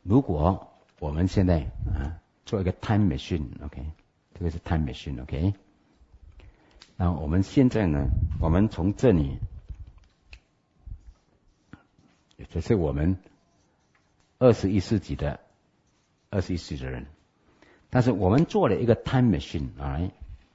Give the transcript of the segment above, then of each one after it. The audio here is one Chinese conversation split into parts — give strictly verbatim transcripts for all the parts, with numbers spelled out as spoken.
如果我们现在啊做一个 time machine，OK， 这个是 time machine，OK。那我们现在呢，我们从这里，这是我们二十一世纪的二十一世纪的人，但是我们做了一个 time machine， 啊，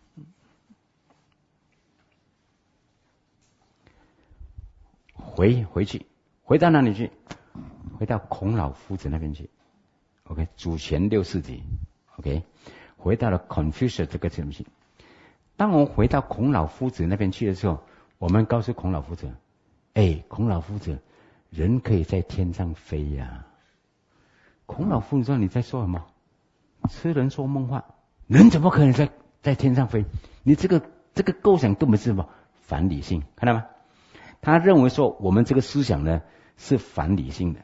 回回去，回到哪里去？回到孔老夫子那边去 ，OK， 主前六世纪 ，OK， 回到了 Confucius 这个东西。当我们回到孔老夫子那边去的时候，我们告诉孔老夫子，哎，孔老夫子，人可以在天上飞呀、啊。孔老夫子说你在说什么？痴人说梦话，人怎么可能在在天上飞？你这个这个构想根本是什么反理性，看到吗？他认为说我们这个思想呢是反理性的。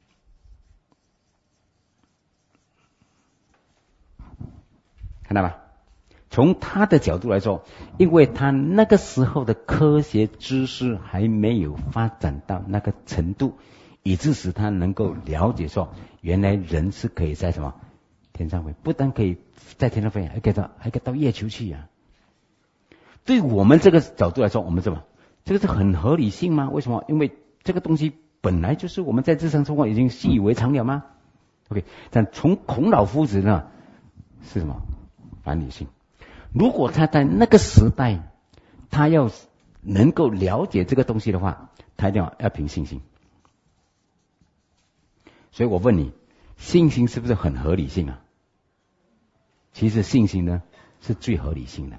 看到吗？从他的角度来说，因为他那个时候的科学知识还没有发展到那个程度，以致使他能够了解说，原来人是可以在什么天上飞，不但可以在天上飞，还可以到还可以到月球去啊。对我们这个角度来说，我们什么？这个是很合理性吗？为什么？因为这个东西本来就是我们在日常生活已经习以为常了吗 ？OK， 但从孔老夫子呢是什么？反理性。如果他在那个时代，他要能够了解这个东西的话，他一定要要凭信心。所以我问你，信心是不是很合理性啊？其实信心呢是最合理性的。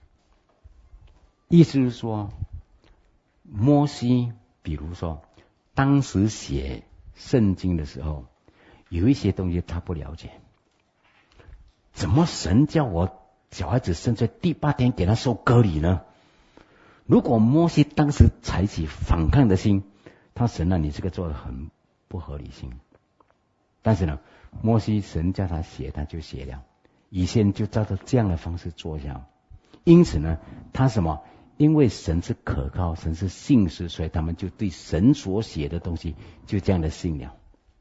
意思是说，摩西，比如说当时写圣经的时候，有一些东西他不了解。怎么神叫我小孩子生在第八天给他受割礼呢？如果摩西当时采取反抗的心，他神啊，你这个做得很不合理性。但是呢，摩西神叫他写，他就写了，以前就照着这样的方式做下。因此呢，他什么？因为神是可靠，神是信实，所以他们就对神所写的东西就这样的信了。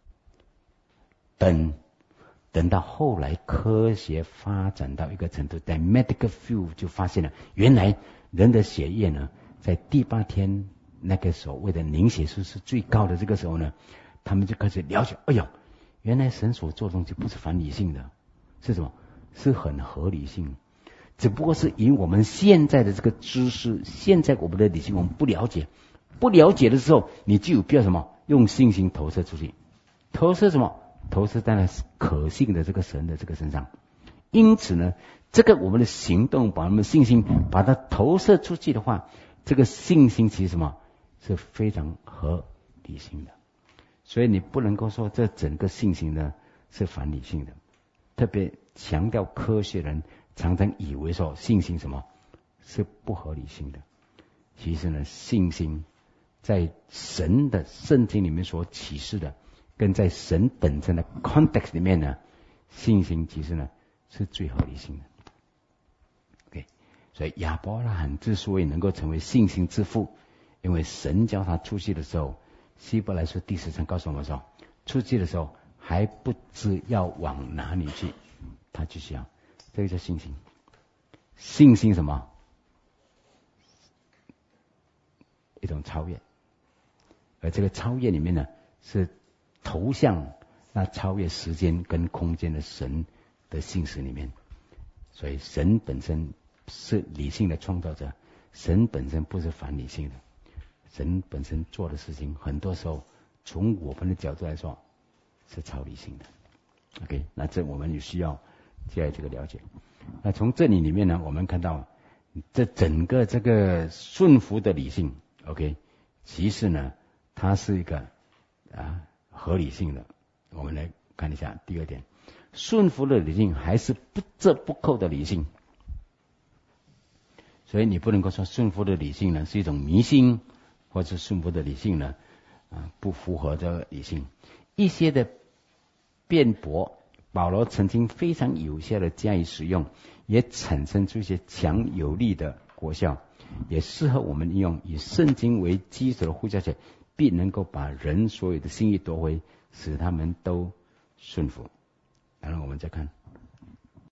等等到后来科学发展到一个程度，在 medical field 就发现了，原来人的血液呢，在第八天那个所谓的凝血素是最高的这个时候呢，他们就开始了解，哎呦，原来神所做的东西不是反理性的，是什么？是很合理性。只不过是以我们现在的这个知识，现在我们的理性我们不了解，不了解的时候，你就有必要什么？用信心投射出去，投射什么？投射在了可信的这个神的这个身上。因此呢，这个我们的行动，把我们的信心把它投射出去的话，这个信心其实什么？是非常合理性的。所以你不能够说这整个信心呢是反理性的。特别强调科学人常常以为说信心什么是不合理性的。其实呢，信心在神的圣经里面所启示的，跟在神本身的 context 里面呢，信心其实呢是最合理性的。OK， 所以亚伯拉罕之所以能够成为信心之父，因为神叫他出去的时候，希伯来书第十章告诉我们说，出去的时候还不知要往哪里去，他就想，这个叫信心。信心什么？一种超越，而这个超越里面呢，是投向那超越时间跟空间的神的信实里面。所以神本身是理性的创造者，神本身不是反理性的，神本身做的事情很多时候从我们的角度来说是超理性的。 OK， 那这我们也需要加以这个了解。那从这里里面呢，我们看到这整个这个顺服的理性 OK， 其实呢它是一个啊合理性的。我们来看一下第二点，顺服的理性还是不折不扣的理性。所以你不能够说顺服的理性呢是一种迷信，或者顺服的理性呢啊不符合这个理性。一些的辩驳，保罗曾经非常有效的加以使用，也产生出一些强有力的果效，也适合我们应用。以圣经为基础的护教者，必能够把人所有的心意夺回，使他们都顺服。然后我们再看